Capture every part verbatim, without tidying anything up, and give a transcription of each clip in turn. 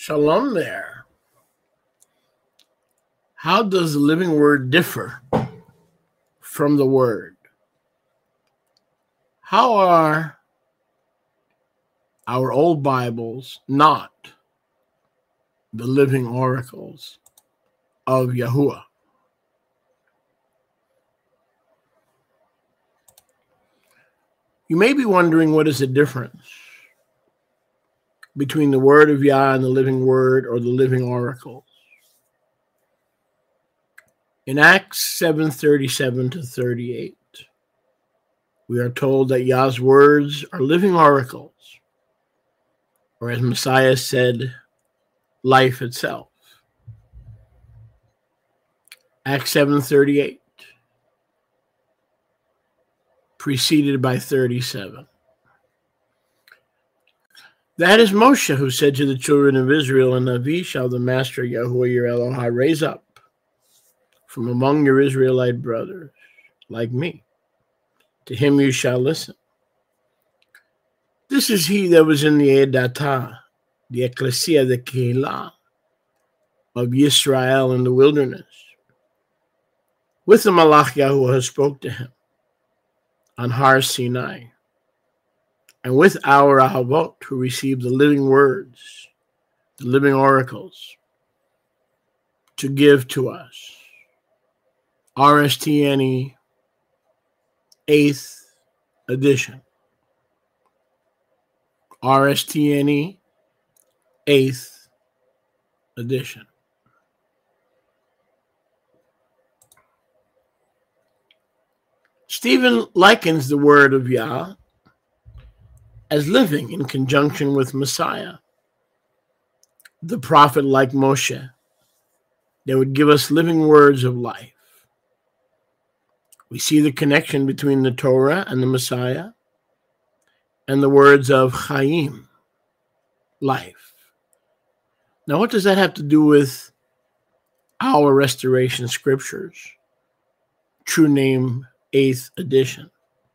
Shalom there. How does the living word differ from the word? How are our old Bibles not the living oracles of Yahuwah? You may be wondering, what is the difference between the word of Yah and the living word, or the living oracles? In Acts seven thirty-seven to thirty-eight, we are told that Yah's words are living oracles, or as Messiah said, life itself. Acts seven thirty-eight, preceded by thirty-seven. That is Moshe, who said to the children of Israel, "And Navi shall the Master Yahuwah your Elohai raise up from among your Israelite brothers, like me. To him you shall listen." This is he that was in the Edatah, the Ecclesia, the Keilah of Yisrael in the wilderness, with the Malach Yahuwah who spoke to him on Har Sinai, and with our Ahavot who received the living words, the living oracles, to give to us. R S T N E, eighth edition. R S T N E, eighth edition. Stephen likens the word of Yah as living in conjunction with Messiah, the prophet like Moshe, that would give us living words of life. We see the connection between the Torah and the Messiah and the words of Chaim, life. Now, what does that have to do with our Restoration Scriptures, True Name, eighth edition?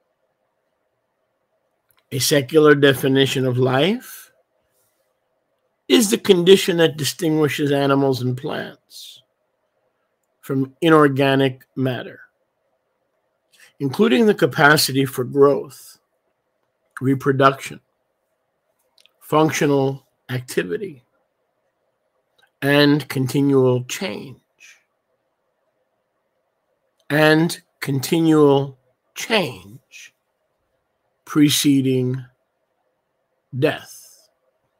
A secular definition of life is the condition that distinguishes animals and plants from inorganic matter, including the capacity for growth, reproduction, functional activity, and continual change. And continual change preceding death.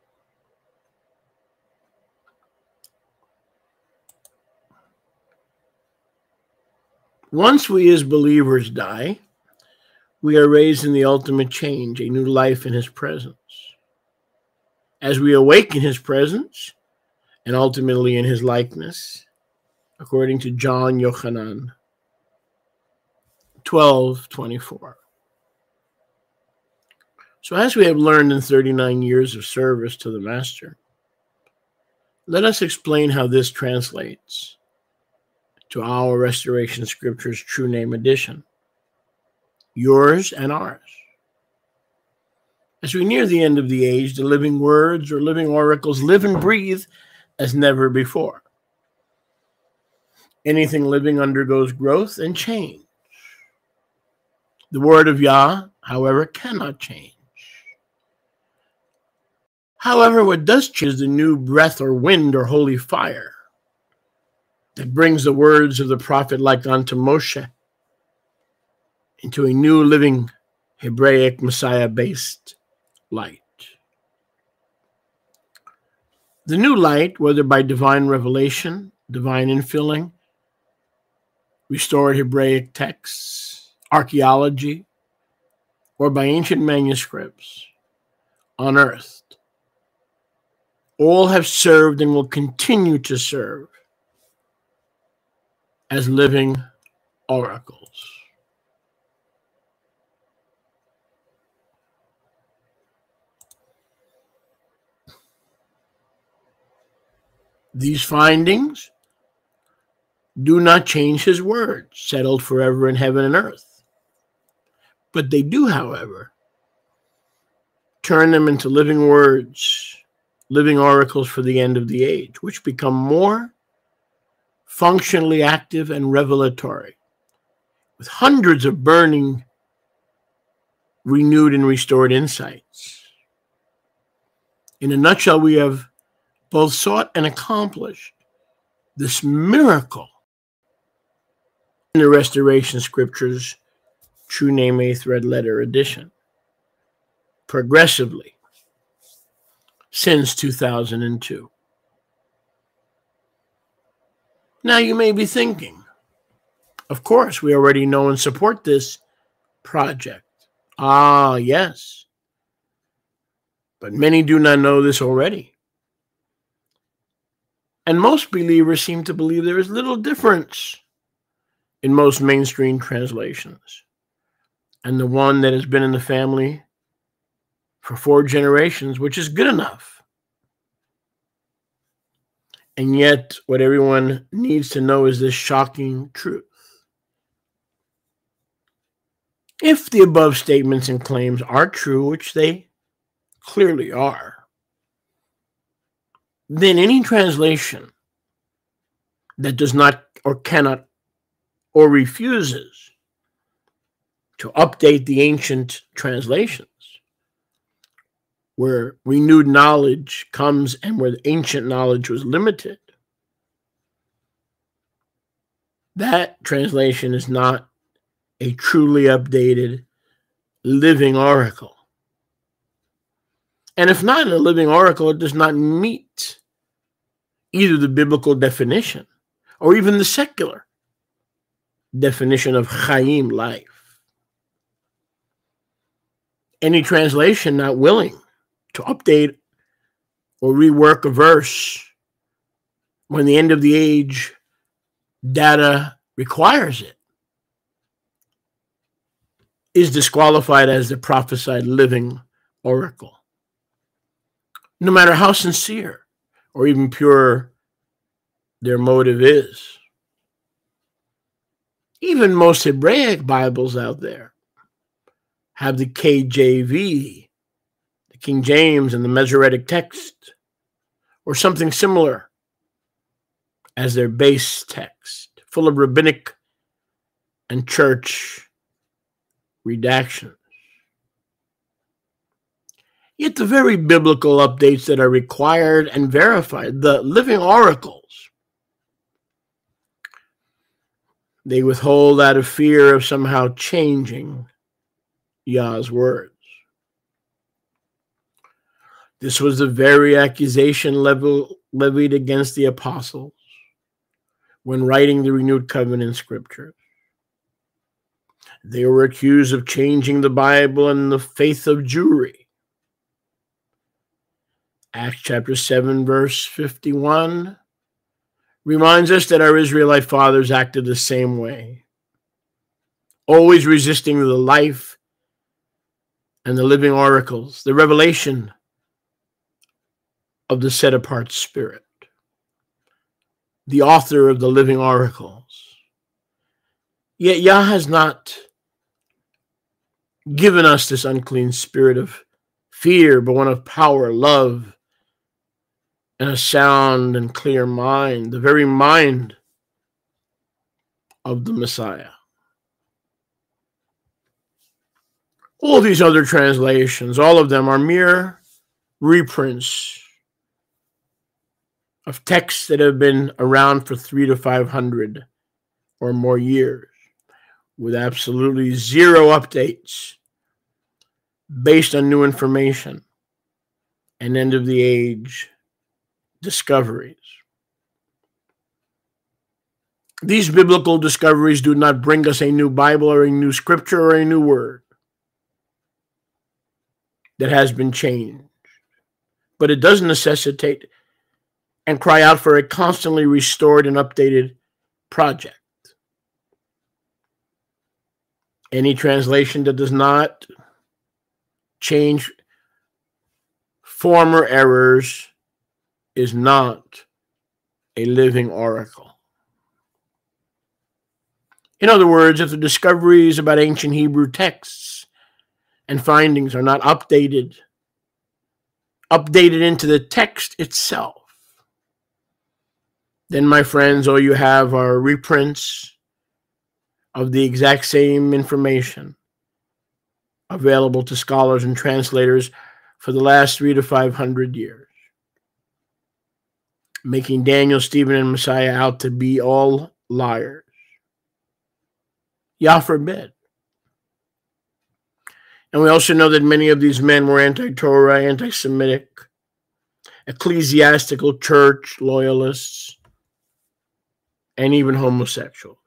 Once we as believers die, we are raised in the ultimate change, a new life in his presence. As we awake in his presence, and ultimately in his likeness, according to John Yochanan twelve twenty-four. So as we have learned in thirty-nine years of service to the Master, let us explain how this translates to our Restoration Scriptures True Name edition, yours and ours. As we near the end of the age, the living words or living oracles live and breathe as never before. Anything living undergoes growth and change. The word of Yah, however, cannot change. However, what does change is the new breath or wind or holy fire that brings the words of the prophet like unto Moshe into a new living Hebraic Messiah-based light. The new light, whether by divine revelation, divine infilling, restored Hebraic texts, archaeology, or by ancient manuscripts, unearthed, all have served and will continue to serve as living oracles. These findings do not change his word, settled forever in heaven and earth. But they do, however, turn them into living words living oracles for the end of the age, which become more functionally active and revelatory, with hundreds of burning, renewed, and restored insights. In a nutshell, we have both sought and accomplished this miracle in the Restoration Scriptures True Name Eighth Red Letter Edition, progressively, since two thousand two. Now you may be thinking, of course, we already know and support this project. Ah, yes. But many do not know this already. And most believers seem to believe there is little difference in most mainstream translations and the one that has been in the family for four generations, which is good enough. And yet, what everyone needs to know is this shocking truth. If the above statements and claims are true, which they clearly are, then any translation that does not or cannot or refuses to update the ancient translations, where renewed knowledge comes and where the ancient knowledge was limited, that translation is not a truly updated living oracle. And if not a living oracle, it does not meet either the biblical definition or even the secular definition of Chaim, life. Any translation not willing to update or rework a verse when the end of the age data requires it is disqualified as the prophesied living oracle, no matter how sincere or even pure their motive is. Even most Hebraic Bibles out there have the K J V, the King James, and the Masoretic text, or something similar as their base text, full of rabbinic and church redactions. Yet the very biblical updates that are required and verified, the living oracles, they withhold out of fear of somehow changing Yah's words. This was the very accusation level, levied against the apostles when writing the renewed covenant scriptures. They were accused of changing the Bible and the faith of Jewry. Acts chapter seven, verse fifty-one reminds us that our Israelite fathers acted the same way, always resisting the life and the living oracles, the revelation of the set-apart Spirit, the author of the living oracles. Yet Yah has not given us this unclean spirit of fear, but one of power, love, and a sound and clear mind, the very mind of the Messiah. All these other translations, all of them are mere reprints of texts that have been around for three to five hundred or more years, with absolutely zero updates based on new information and end of the age discoveries. These biblical discoveries do not bring us a new Bible or a new scripture or a new word that has been changed, but it does necessitate and cry out for a constantly restored and updated project. Any translation that does not change former errors is not a living oracle. In other words, if the discoveries about ancient Hebrew texts and findings are not updated updated into the text itself. Then, my friends, all you have are reprints of the exact same information available to scholars and translators for the last three to five hundred years, making Daniel, Stephen, and Messiah out to be all liars. Yah forbid. And we also know that many of these men were anti-Torah, anti-Semitic, ecclesiastical church loyalists, and even homosexual.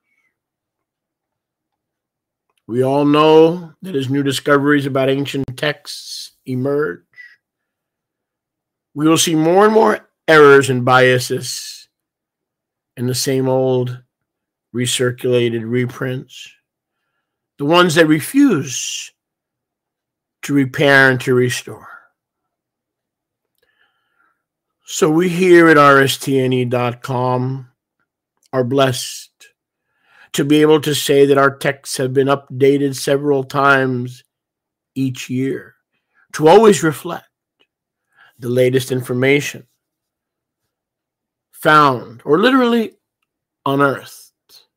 We all know that as new discoveries about ancient texts emerge, we will see more and more errors and biases in the same old recirculated reprints, the ones that refuse to repair and to restore. So we here at R S T N E dot com are blessed to be able to say that our texts have been updated several times each year to always reflect the latest information found or literally unearthed.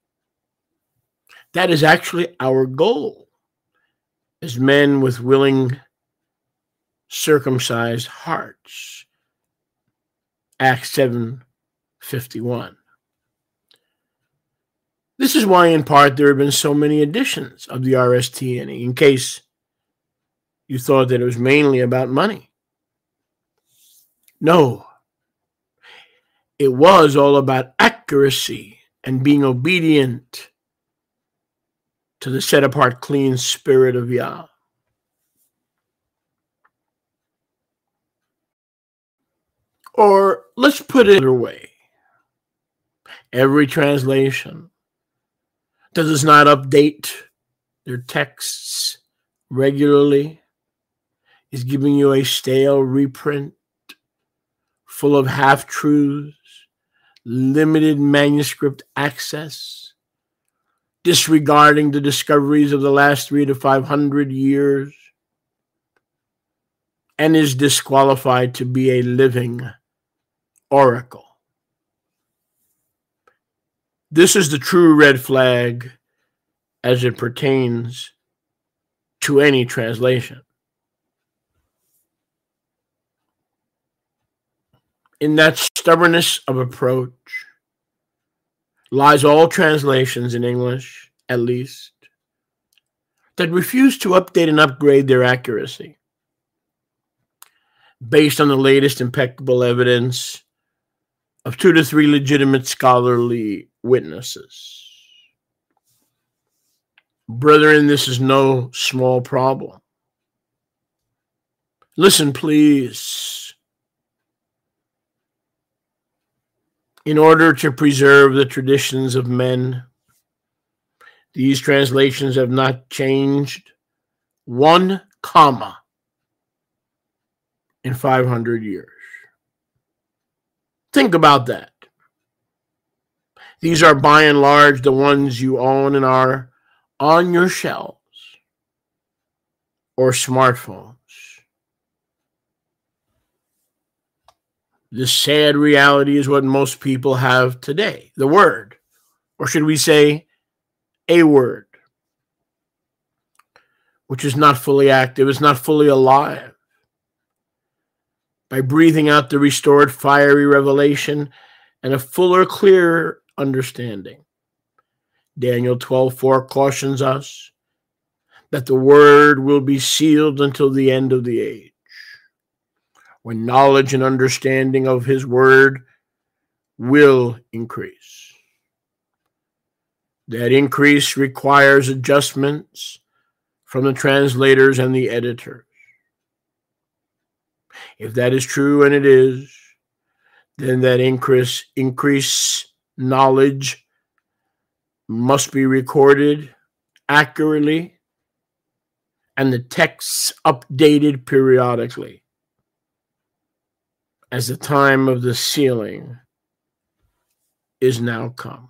That is actually our goal as men with willing, circumcised hearts. Acts seven fifty-one. This is why, in part, there have been so many editions of the R S T N E, in case you thought that it was mainly about money. No. It was all about accuracy and being obedient to the set-apart, clean spirit of Yah. Or let's put it another way. Every translation that does not update their texts regularly is giving you a stale reprint full of half-truths, limited manuscript access, disregarding the discoveries of the last three to five hundred years, and is disqualified to be a living oracle. This is the true red flag as it pertains to any translation. In that stubbornness of approach lies all translations in English, at least, that refuse to update and upgrade their accuracy based on the latest impeccable evidence of two to three legitimate scholarly witnesses. Brethren, this is no small problem. Listen, please. In order to preserve the traditions of men, these translations have not changed one comma in five hundred years. Think about that. These are by and large the ones you own and are on your shelves or smartphones. The sad reality is what most people have today, the word, or should we say a word, which is not fully active, is not fully alive. By breathing out the restored fiery revelation and a fuller, clearer understanding. Daniel twelve four cautions us that the word will be sealed until the end of the age, when knowledge and understanding of his word will increase. That increase requires adjustments from the translators and the editors. If that is true, and it is, then that increase, increase knowledge must be recorded accurately and the texts updated periodically as the time of the sealing is now come.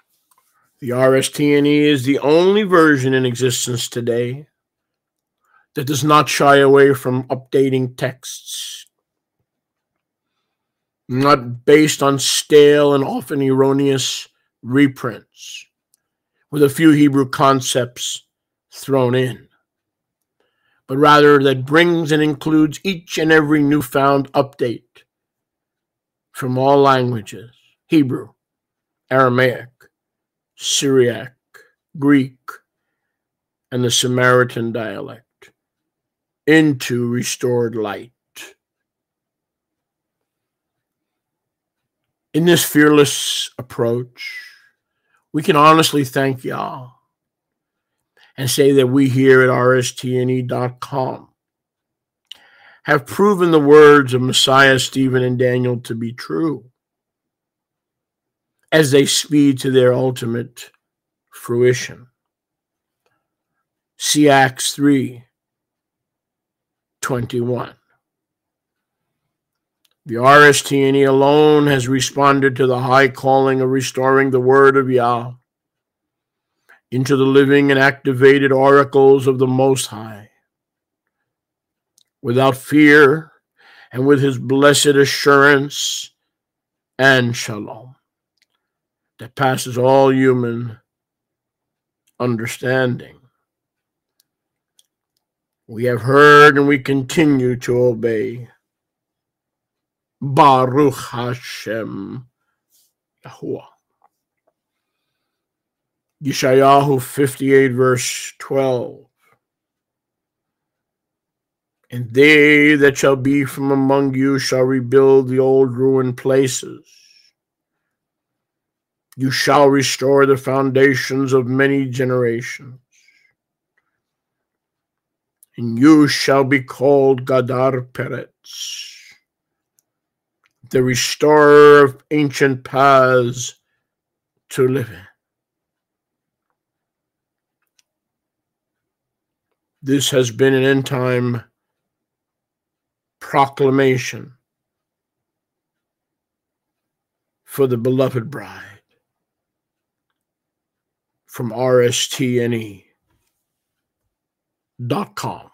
The R S T N E is the only version in existence today that does not shy away from updating texts, not based on stale and often erroneous reprints, with a few Hebrew concepts thrown in, but rather that brings and includes each and every newfound update from all languages: Hebrew, Aramaic, Syriac, Greek, and the Samaritan dialect, into restored light. In this fearless approach, we can honestly thank Yah and say that we here at R S T N E dot com have proven the words of Messiah, Stephen, and Daniel to be true as they speed to their ultimate fruition. See Acts three twenty-one. The R S T N E alone has responded to the high calling of restoring the word of Yah into the living and activated oracles of the Most High, without fear and with his blessed assurance and shalom that passes all human understanding. We have heard and we continue to obey. Baruch Hashem Yahuwah. Yeshayahu fifty-eight, verse twelve. And they that shall be from among you shall rebuild the old ruined places. You shall restore the foundations of many generations. And you shall be called Gadar Peretz, the restorer of ancient paths to live in. This has been an end time proclamation for the beloved bride from R S T N E dot com.